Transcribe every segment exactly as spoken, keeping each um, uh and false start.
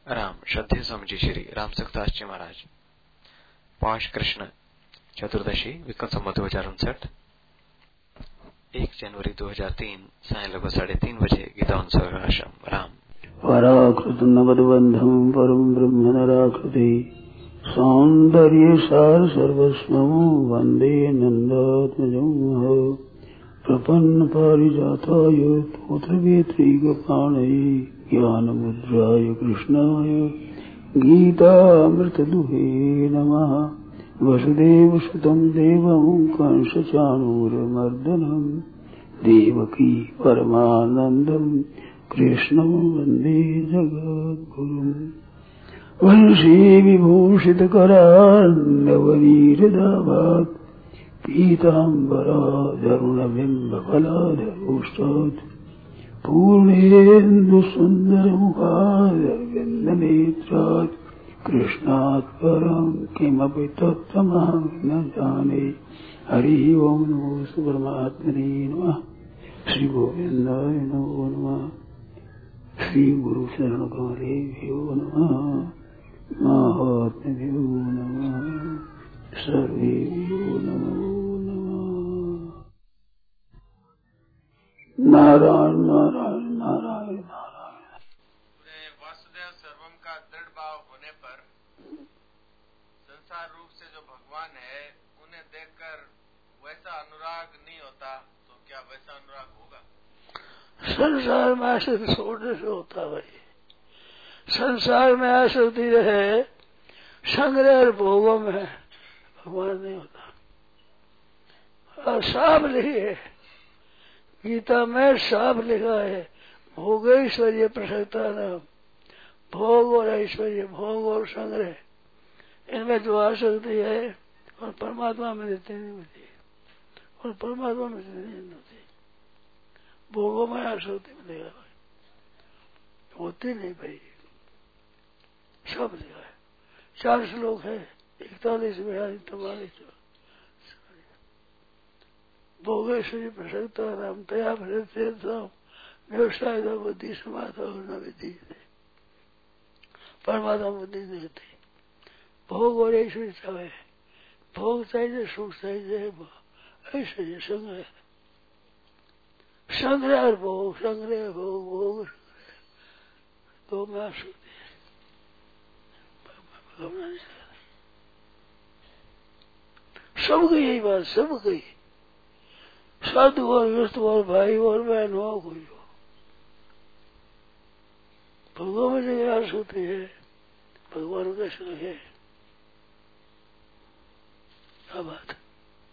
राम श्रद्धेय स्वामी जी श्री राम सुखदास जी महाराज। पाश कृष्ण चतुर्दशी विक्रम संवत दो हजार उनसठ एक जनवरी दो हजार तीन साय लगभग साढ़े तीन बजे गीता उत्सव आश्रम राम। पराकृत नवदबंधम परम ब्रह्म नराकृति सौंदर्य सार सर्वस्वम वंदे नंदात्मजं प्रपन्न पारिजाताय पुत्रवेत्रैकपाणये ज्ञानमुद्राय कृष्णाय गीतामृतदुहे नमः। वसुदेवसुतं देवं कंसचाणूरमर्दनं देवकी परमानन्दं कृष्णं वन्दे जगद्गुरुम्। वंशी विभूषितकरान्नवनीरदाभात् पीताम्बराधरुणबिम्बफलाधरोष्टात् पूर्णेन्दुसुन्दरमुखारविन्दनेत्रात् कृष्णात् परं किमपि तत्त्वमहं न जाने। हरि ओं नमो परमात्मने नमः। श्री गोविन्दाय नमो नमः। श्री गुरु शरण कमलेभ्यो नमः। महात्म्यो नमः। सर्वेभ्यो नमो नमः। नारायण नारायण नारायण नारायण। वासुदेव सर्वम का दृढ़ भाव होने पर संसार रूप से जो भगवान है उन्हें देखकर वैसा अनुराग नहीं होता, तो क्या वैसा अनुराग होगा? संसार में आसक्ति छोड़ने से होता भाई। संसार में आसक्ति रहे संग्रह और भोगों में भगवान नहीं होता। और साफ लिखी है गीता में, साफ लिखा है भोग ऐश्वर्य प्रसक्ता नाम। भोग और ऐश्वर्य, भोग और संग्रह, इनमें जो आसक्ति है और परमात्मा में देते नहीं होती, और परमात्मा में देते नहीं होती। भोगों में आसक्ति मिलेगा भाई, होती नहीं भाई। सब लिखा है। चार श्लोक है, इकतालीस बयालीस तैतालीस। भोगेश्वरी प्रसक्ता नाम तया भरत व्यवसाय बुद्धि समाधा न विधि। परमात्मा बुद्धि नहीं होती। भोग और ऐश्वर्य चाहे, भोग चाहिए, सुख चाहिए, ऐश्वर्य संग्रह, संग्रह और भोग, संग्रह भोग, भोग संग्रह, दो में आसक्ति है। सबकी यही बात, सबकी, साधु और गृहस्थ और भाई और बहन हो, कोई हो, भगवान में जगह आसक्ति है। भगवान कैसे लगे? क्या बात है?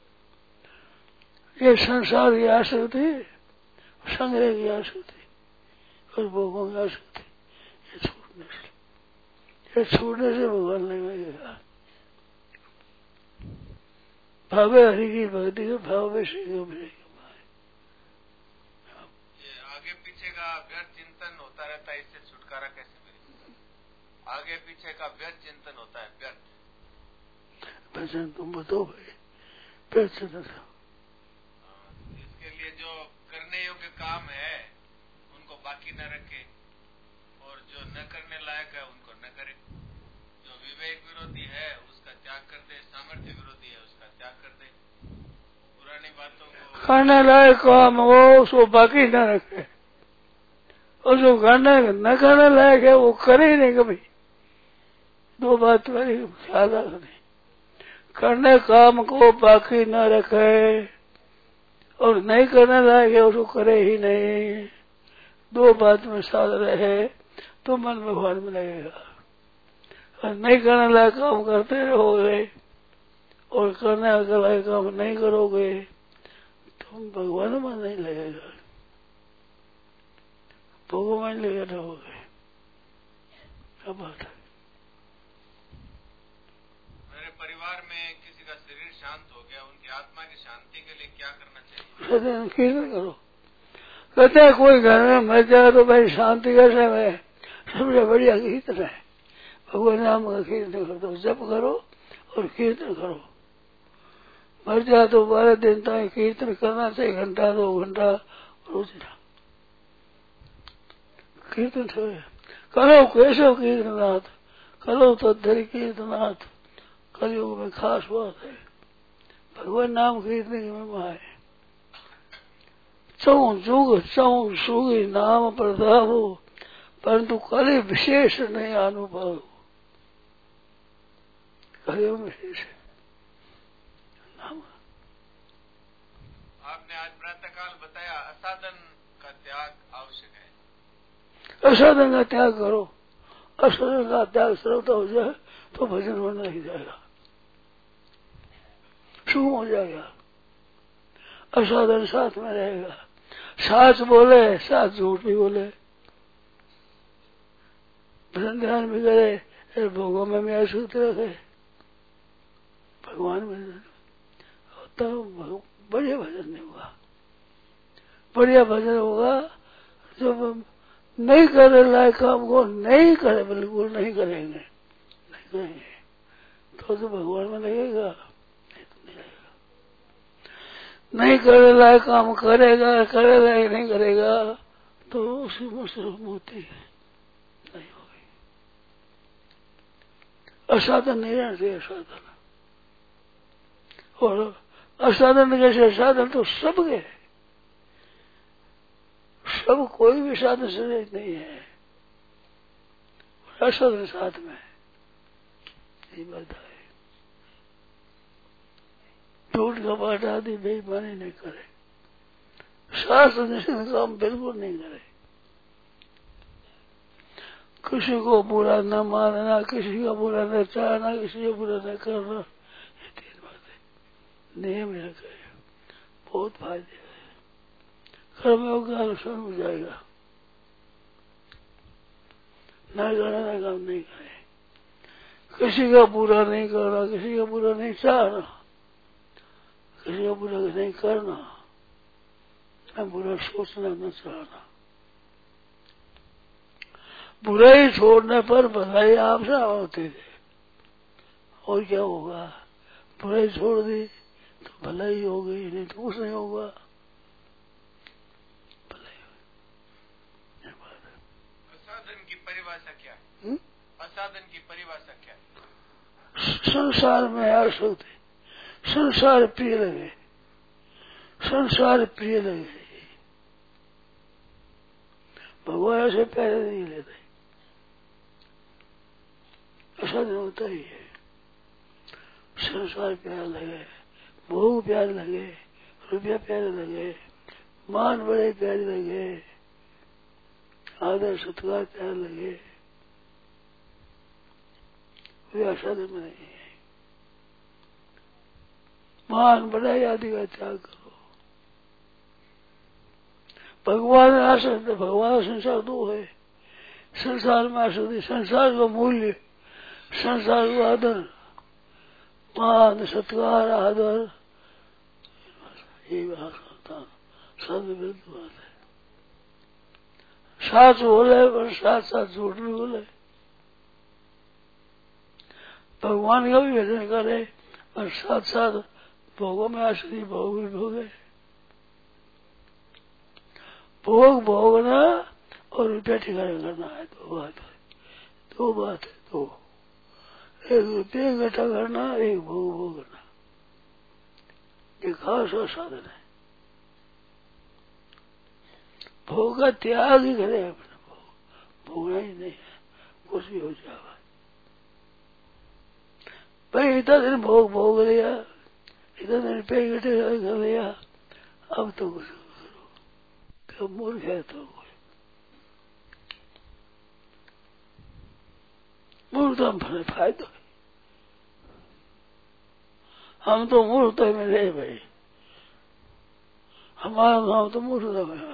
ये संसार की आसक्ति, संग्रह की आसक्ति और भोगों की आसक्ति, ये छूटने से, ये छूटने से भगवान लगेगा। भावे हरि की भक्ति के भाव में श्री को मिलेगा। ये आगे पीछे का व्यर्थ चिंतन होता रहता है, इससे छुटकारा कैसे मिलेगा? आगे पीछे का व्यर्थ चिंतन होता है, व्यर्थ भजन तुम बताओ भाई, व्यर्थ चिंतन। इसके लिए जो करने योग्य काम है उनको बाकी न रखे, और जो न करने लायक है उनको न करे। जो विवेक विरोधी है उसका त्याग कर दे, सामर्थ्य विरोधी है उसका त्याग कर दे। पुरानी बातों को करने लायक काम वो उसको बाकी न रखे, और जो करने न करने लायक है वो करे ही नहीं कभी। दो बात मेरी ख्याल रखनी, करने काम को बाकी न रखे और नहीं करने लायक है उसको करे ही नहीं। दो बात में साथ रहे तो मन भगवान में लगेगा। और नहीं करने लायक काम करते रहोगे और करने लायक काम नहीं करोगे तो भगवान में नहीं लगेगा, भगवान में लगे रहोगे। क्या बात है? मेरे परिवार में किसी का शरीर शांत हो गया, उनकी आत्मा की शांति के लिए क्या करना चाहिए? कीर्तन करो। कहते हैं कोई घर में मर जाए तो भाई शांति कैसे है? सबसे बढ़िया कीर्तन है। भगवान नाम का कीर्तन करो, तो जप करो और कीर्तन करो। मर जाए तो बारह दिन तक कीर्तन करना चाहिए, घंटा दो घंटा रोज कीर्तन से करो केशव कीर्तनाथ, करो तद्धरि कीर्तनाथ। कलयुग में खास बात है, भगवान नाम कीर्तन की महिमा है। चौ जुग चौ सुग नाम प्रताप, परंतु कलि विशेष नहीं अनुभव। कलयुग विशेष है नाम। आपने आज प्रातःकाल बताया असाधन का त्याग आवश्यक है। असाधन का त्याग करो, असाधन का त्याग श्रद्धा हो जाए तो भजन होना ही जाएगा, शुभ हो जाएगा। असाधन साथ में रहेगा, साच बोले साथ झूठ भी बोले, भजन ध्यान भी करे, भोगों में भी अशुद्ध रखे, भगवान में तब बढ़िया भजन नहीं होगा। बढ़िया भजन होगा जब नहीं करे लायक काम को नहीं करे, बिल्कुल नहीं करेंगे, नहीं करेंगे तो तो भगवान में लगेगा, नहीं तो नहीं लगेगा। नहीं करे लायक काम करेगा, करे लायक नहीं करेगा तो उसी मुश्किल होती है, नहीं होगी। असाधन नहीं रहना चाहिए, असाधन। और असाधन कैसे? साधन तो सब के, सब कोई भी साधन से रहित नहीं है, असाधन साथ में नहीं बात है। झूठ कपट आदि बेईमानी नहीं करे, शास्त्र निषिद्ध काम बिल्कुल नहीं करे, किसी को बुरा न मानना, किसी का बुरा न चाहना, किसी का बुरा न करना, ये तीन बातें नियम रखे, बहुत फायदे है। कर्मयोग का अनुसरण हो जाएगा, न करना काम नहीं करे, किसी का बुरा नहीं करना, किसी का बुरा नहीं चाहना, किसी का बुरा नहीं करना, न बुरा सोचना न चाहना। बुराई छोड़ने पर भलाई आपसे होती थी, और क्या होगा? बुराई छोड़ दी तो भलाई हो गई, नहीं तो कुछ नहीं होगा। भलाई असाधन की परिभाषा क्या है? हुँ? असाधन की परिभाषा क्या है? संसार में आसक्त है, संसार प्रिय लगे, संसार प्रिय लगे, भगवान ऐसे प्यारे नहीं लेते, असाधन होता ही है। संसार प्यार लगे, भोग प्यार लगे, रुपया प्यारे लगे, मान बड़े प्यारे लगे, आदर सत्कार प्यार लगे, वे असाधन में नहीं है। मान बड़ाई आदि का त्याग करो। भगवान आसक्त, भगवान संसार दो है, संसार में आसक्ति, संसार का मूल्य, संसार को आदर, मान सत्कार आदर, ये बात सब विरुद्ध बात है। साथ बोले पर साथ साथ झूठ भी बोले, भगवान का भी भजन करे और साथ साथ भोगों में आश्रय भोग भी भोगे। भोग भोगना और रुपया ठिकाना करना है, दो बात है, दो बात है, दो। एक रुपये इकट्ठा करना, एक भोग भोगना, ये खास और साधन है। भोग का त्याग ही करे अपना, भोग भोगना ही नहीं है, कुछ भी हो जाएगा। भाई इतना दिन भोग भोग लिया, इतना दिन रुपये इकट्ठे कर लिया, अब तो कुछ करो, कब मूर्ख है तो मूर्ख हम फायदा है। हम तो मूर्ख में रहे भाई, हमारा गाँव तो मूर्ख में,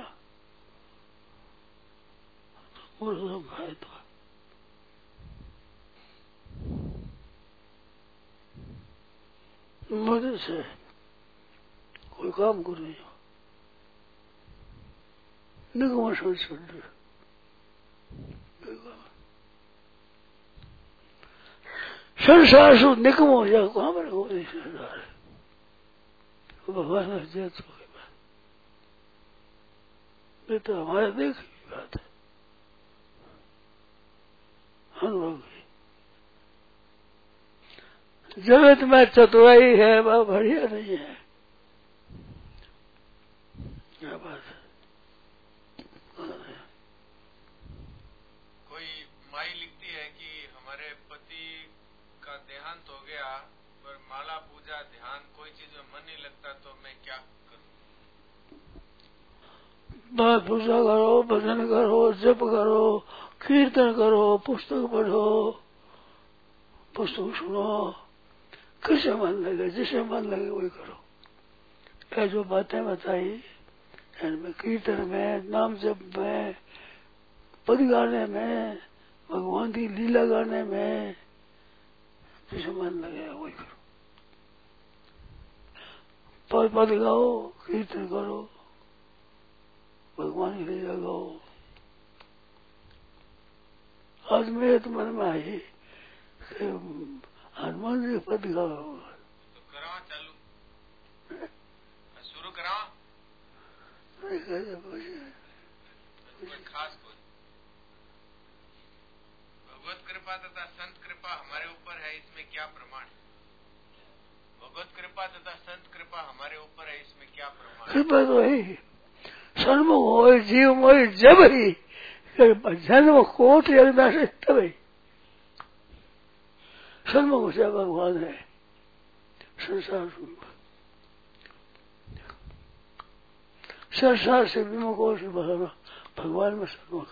मूर्ख फायदा है। मदद से कोई काम कर नहीं हो, निगम सोच छोड़ दे, संसार से निकम हो जाए, कहाँ पर हो नहीं संसार, भगवान जैत हो गई बात, ये तो हमारे देख की बात है। अनुभव की। जगत में चतुराई है वह बढ़िया नहीं है। क्या बात है। कोई माई लिखती है कि हमारे पति का देहांत हो गया पर माला पूजा ध्यान कोई चीज में मन नहीं लगता, तो मैं क्या करूं? बात पूजा करो, भजन करो, जप करो, कीर्तन करो, पुस्तक पढ़ो, पुस्तक सुनो, किसे मन लगे, जिसे मन लगे वही करो। ये जो बातें बताई इनमें कीर्तन में, नाम जप में, पद गाने में, भगवान की लीला गाने में, जिसे मन लगे वही करो। पद पद गाओ, कीर्तन करो, भगवान की लीला गाओ। आज मेरे तो मन में आई कि हनुमान जी पद गाओ। तो कराओ, चालू शुरू कराओ। कोई खास कोई भगवत कृपा तथा संत कृपा हमारे ऊपर है, इसमें क्या प्रमाण? भगवत कृपा तथा संत कृपा हमारे ऊपर है, इसमें क्या प्रमाण? कृपा तो है सन्मुख हो जीव मोई जब ही जन्म कोट यज्ञ से तब ही सन्मुख से भगवान है। संसार संसार से विमुख हो से भगवान में सन्मुख।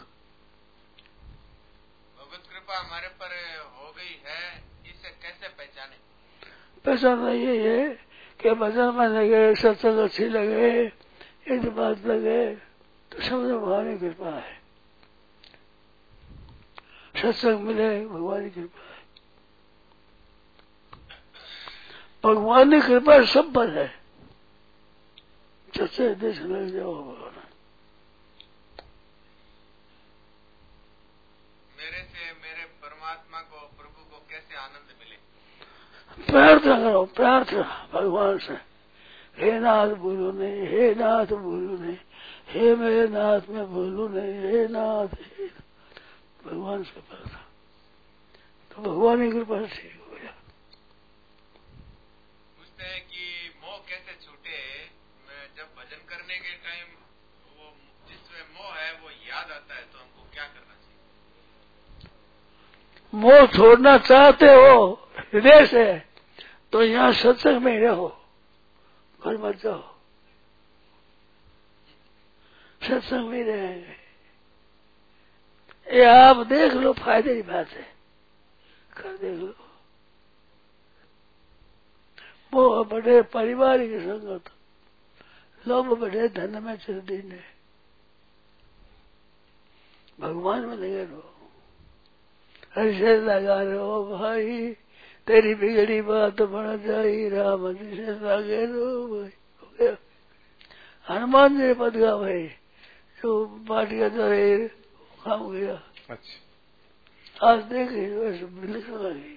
भगवत कृपा हमारे पर हो गई है, इसे कैसे पहचाने? पहचानना ये है कि भजन में लगे, सत्संग अच्छी लगे, एक बात लगे तो समझ भगवान की कृपा है। सत्संग मिले भगवान की कृपा है। भगवान की कृपा सब पर है। सच्चे देश लग जाओ भगवान। मेरे से मेरे परमात्मा को, प्रभु को कैसे आनंद मिले? प्रार्थना करो, प्रार्थना भगवान से। हे नाथ भूलू नहीं, हे नाथ भूलू नहीं, हे मेरे नाथ में भूलू नहीं, हे नाथ, हे भगवान से प्रार्थना तो भगवान की कृपा से ठीक हो गया। पूछते हैं कि मोह कैसे छूटे? मैं जब भजन करने के टाइम वो जिसमें मोह है वो याद आता है, तो हमको क्या करना चाहिए? मोह छोड़ना चाहते हो हृदय से तो यहाँ सत्संग में रहो, घर मत जाओ, सत्संग में रहेंगे। ये आप देख लो, फायदे की बात है, कर देख लो। मोह बढ़े परिवार की संगत, लोभ बढ़े धन में चिर दीने, भगवान में लगे रहो। ऐसे लगा रहो भाई, तेरी बिगड़ी बात बन जाई, राम जी से लगे रहो भाई। हनुमान जी पद गा भाई, जो पाटिया जो काम गया। अच्छा, आज देखे वैसे लिख लगी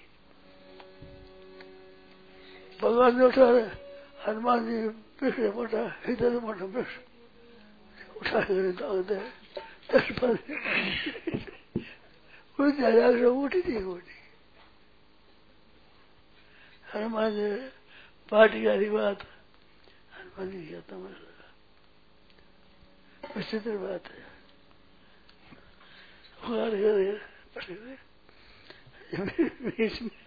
भगवान ने उठा रहे, हनुमान जी पिछले मोटा इधर मोटा वृक्ष उठा कर दाग दे, दस पर उठी थी उठी। हनुमान जी पार्टी की बात हनुमान जी क्या तमाशा लगा, विचित्र बात है। बीच में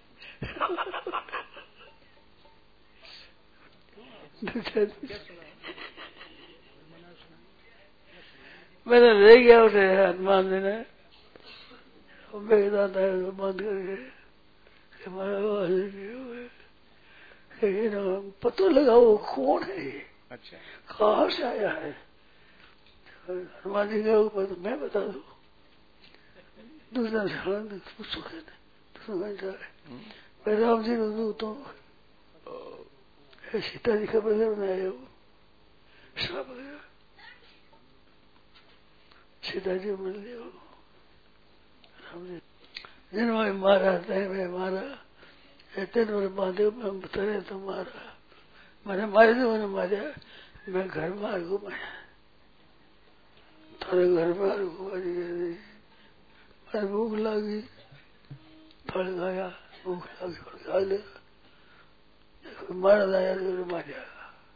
मैंने ले गया उसे हनुमान जी ने बेदांत बंद करके पता लगा वो कौन है। अच्छा, कहाँ से आया है? हनुमान जी के ऊपर तो मैं बता दू, दूसरा पूछो कहते मैं राम जी को दू तो सीता जी का बदल बनाया वो सब गया, सीता जी मिल लिया राम जी। जिन में मारा तय में मारा, तीन बार बांधे में तरे तो मारा, मैंने मारे तो मैंने मारा, मैं घर में आग घुमाया, थोड़े घर में आग घुमा दी, मैं भूख लगी फल खाया भूख लगी फल खा लिया मार लाया तो मार जाएगा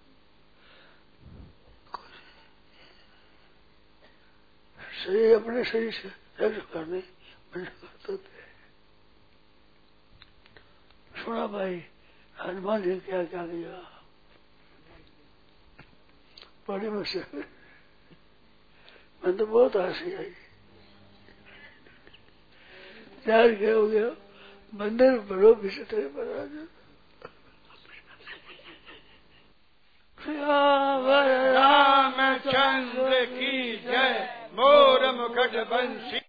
शरीर अपने शरीर से रक्षा करने करते थे। सुना भाई हनुमान जी क्या क्या किया बड़ी मुश्किल मैं तो बहुत हंसी आई यार क्या हो गया मंदिर बड़ो विचित्र बना रामचंद्र की जय मोर मुकुट बंसी